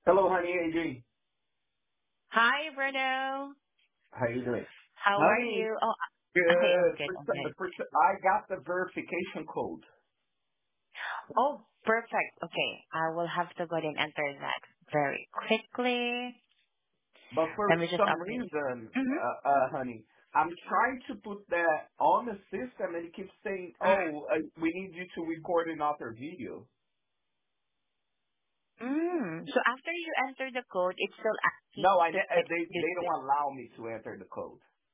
Hello, honey. How you doing? Hi, Bruno. How you doing? How are Honey, you? Oh, I am good. good. I'm good. I got the verification code, Oh, perfect. Okay, I will have to go ahead and enter that very quickly. but for Let me just some update. reason, Mm-hmm. honey, I'm trying to put that on the system, and it keeps saying, "Oh, we need you to record another video." So after you enter the code, it's still asking No, you to click this. they don't allow me to enter the code.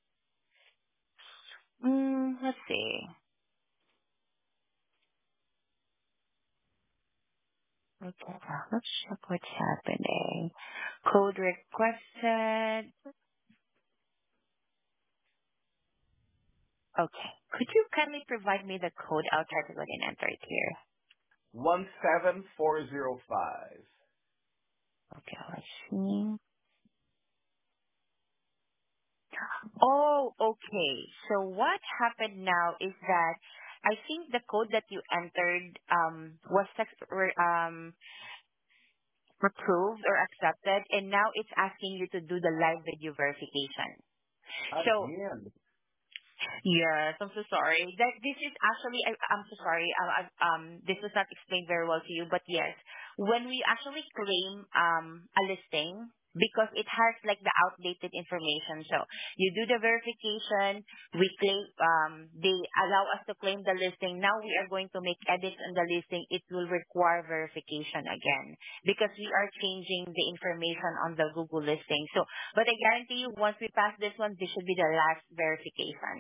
Let's see. Okay, let's check what's happening. Code requested. Okay. Could you kindly provide me the code? I'll try to go ahead and enter it here. 17405. Okay, let's see. Oh, okay. So what happened now is that I think the code that you entered was approved or accepted, and now it's asking you to do the live video verification. So Again. yes, I'm so sorry. That this is actually, I'm so sorry. This was not explained very well to you, but yes, when we actually claim a listing, because it has like the outdated information. So you do the verification, we claim, they allow us to claim the listing. Now we are going to make edits on the listing. It will require verification again because we are changing the information on the Google listing. So, but I guarantee you, once we pass this one, this should be the last verification.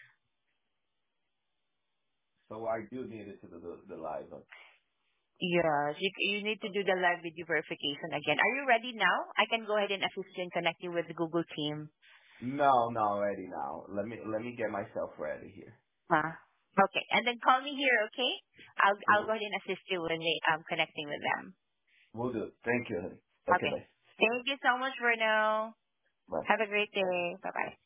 So I do need it to the live. Yes, you need to do the live video verification again. Are you ready now? I can go ahead and assist you and connect you with the Google team. No, no, ready now. Let me get myself ready here. Huh? Okay, and then call me here, okay? I'll We'll, go ahead and assist you when connecting with them. we'll do. Thank you. Okay, Okay. bye. Thank you so much, Bruno. Bye. Have a great day. Bye bye.